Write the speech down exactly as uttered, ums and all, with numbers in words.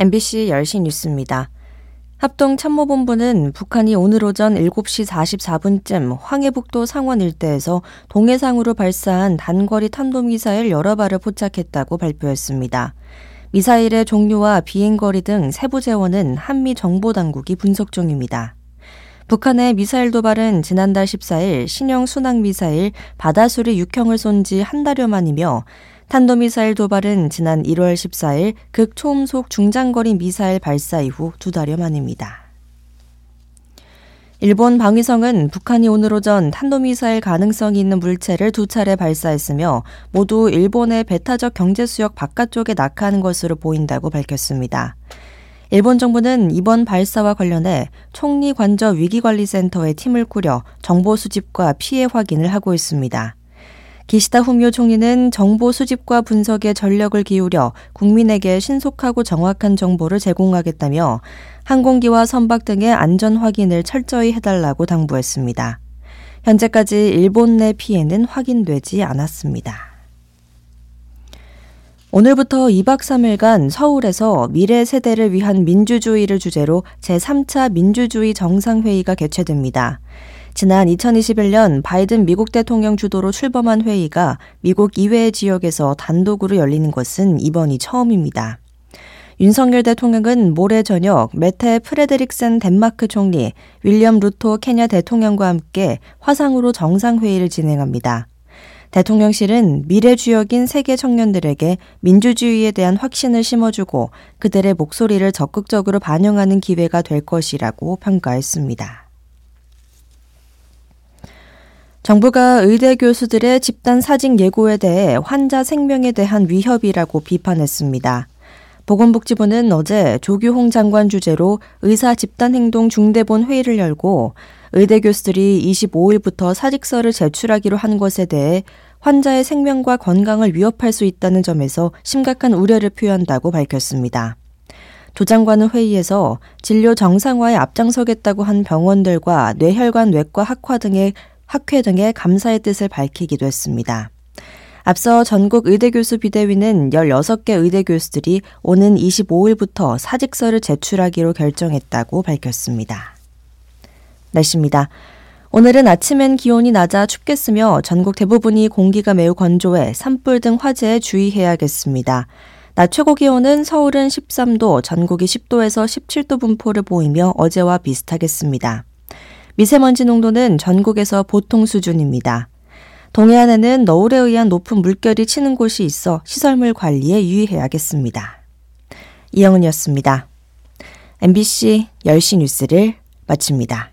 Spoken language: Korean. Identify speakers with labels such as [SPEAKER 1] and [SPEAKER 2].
[SPEAKER 1] 엠비씨 열 시 뉴스입니다. 합동참모본부는 북한이 오늘 오전 일곱 시 사십사 분쯤 황해북도 상원 일대에서 동해상으로 발사한 단거리 탄도미사일 여러 발을 포착했다고 발표했습니다. 미사일의 종류와 비행거리 등 세부 재원은 한미 정보당국이 분석 중입니다. 북한의 미사일 도발은 지난달 십사 일 신형 순항미사일 바다수리 육 형을 쏜 지 한 달여 만이며 탄도미사일 도발은 지난 일월 십사 일 극초음속 중장거리 미사일 발사 이후 두 달여 만입니다. 일본 방위성은 북한이 오늘 오전 탄도미사일 가능성이 있는 물체를 두 차례 발사했으며 모두 일본의 배타적 경제수역 바깥쪽에 낙하하는 것으로 보인다고 밝혔습니다. 일본 정부는 이번 발사와 관련해 총리관저 위기관리센터의 팀을 꾸려 정보 수집과 피해 확인을 하고 있습니다. 기시다 후미오 총리는 정보 수집과 분석에 전력을 기울여 국민에게 신속하고 정확한 정보를 제공하겠다며 항공기와 선박 등의 안전 확인을 철저히 해달라고 당부했습니다. 현재까지 일본 내 피해는 확인되지 않았습니다. 오늘부터 이 박 삼 일간 서울에서 미래 세대를 위한 민주주의를 주제로 제삼 차 민주주의 정상회의가 개최됩니다. 지난 이천이십일 년 바이든 미국 대통령 주도로 출범한 회의가 미국 이외의 지역에서 단독으로 열리는 것은 이번이 처음입니다. 윤석열 대통령은 모레 저녁 메테 프레데릭센 덴마크 총리, 윌리엄 루토 케냐 대통령과 함께 화상으로 정상회의를 진행합니다. 대통령실은 미래 주역인 세계 청년들에게 민주주의에 대한 확신을 심어주고 그들의 목소리를 적극적으로 반영하는 기회가 될 것이라고 평가했습니다. 정부가 의대 교수들의 집단 사직 예고에 대해 환자 생명에 대한 위협이라고 비판했습니다. 보건복지부는 어제 조규홍 장관 주재로 의사 집단행동 중대본 회의를 열고 의대 교수들이 이십오 일부터 사직서를 제출하기로 한 것에 대해 환자의 생명과 건강을 위협할 수 있다는 점에서 심각한 우려를 표한다고 밝혔습니다. 조 장관은 회의에서 진료 정상화에 앞장서겠다고 한 병원들과 뇌혈관 외과 학과 등의 학회 등의 감사의 뜻을 밝히기도 했습니다. 앞서 전국 의대교수 비대위는 열여섯 개 의대 교수들이 오는 이십오 일부터 사직서를 제출하기로 결정했다고 밝혔습니다. 날씨입니다. 오늘은 아침엔 기온이 낮아 춥겠으며 전국 대부분이 공기가 매우 건조해 산불 등 화재에 주의해야겠습니다. 낮 최고 기온은 서울은 십삼 도, 전국이 십 도에서 십칠 도 분포를 보이며 어제와 비슷하겠습니다. 미세먼지 농도는 전국에서 보통 수준입니다. 동해안에는 너울에 의한 높은 물결이 치는 곳이 있어 시설물 관리에 유의해야겠습니다. 이영은이었습니다. 엠비씨 열 시 뉴스를 마칩니다.